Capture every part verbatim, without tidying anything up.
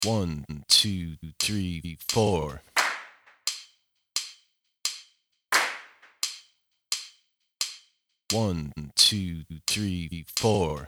One, two, three, four. One, two, three, four.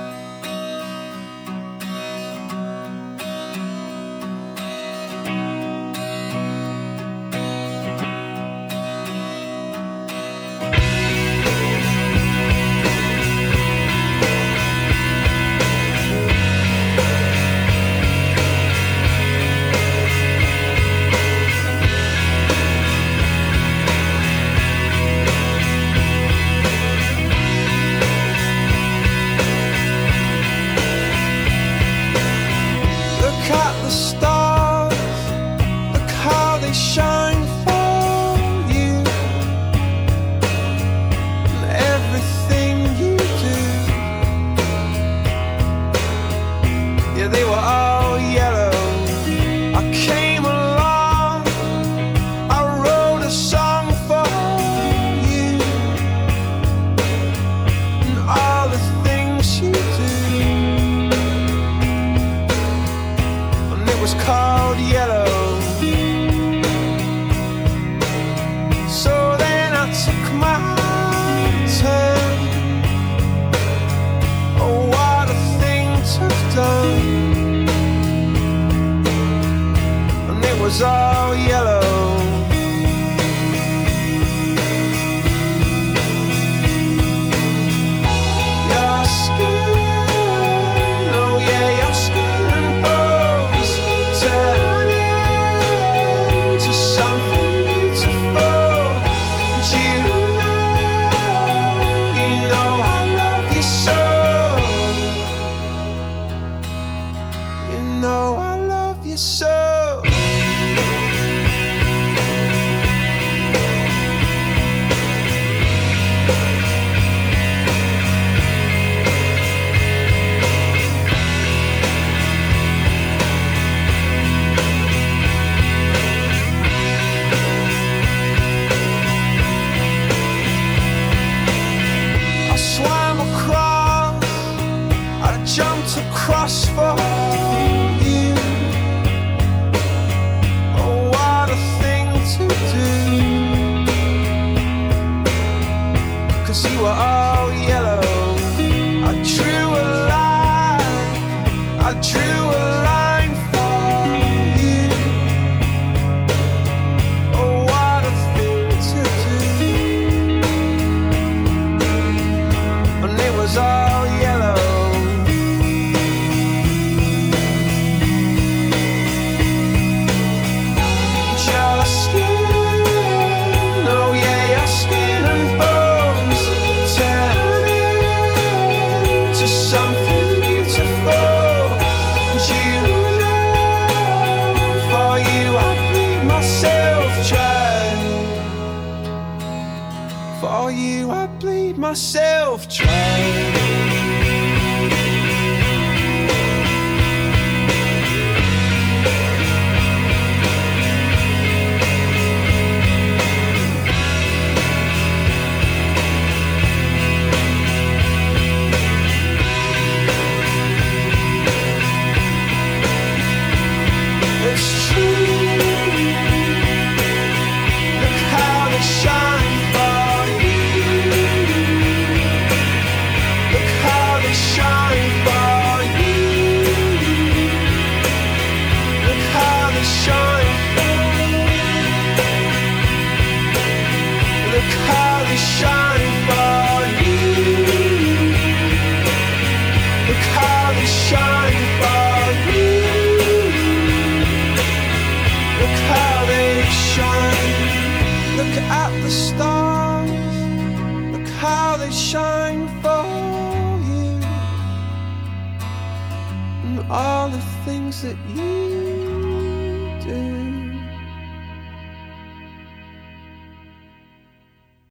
Look at the stars, look how they shine for you, and everything you do. Yeah, they were all yellow. I came along, I wrote a song for you, and all the things you do. It was called Yellow. So then I took my turn. Oh, what a thing to have done. And it was all yellow. Your skin, oh yeah, your skin and bones turn into something beautiful. And you know, you know I love you so. You know I love you so. I swam across, I jumped across for you. Oh, what a thing to do. 'Cause you were all yellow. I drew a line, I drew a line for you. Oh, what a thing to do. And it was all yellow. Your skin, oh yeah, your skin and bones turn into something beautiful. And you know, for you I bleed myself dry. For you I bleed myself dry. It's true. Look how they shine for you. Look how they shine for you. Look how they shine for you. Look how they shine for you. Look how they shine for you. Look how they shine. Look at the stars. Look how they shine for you. And all the things that you do.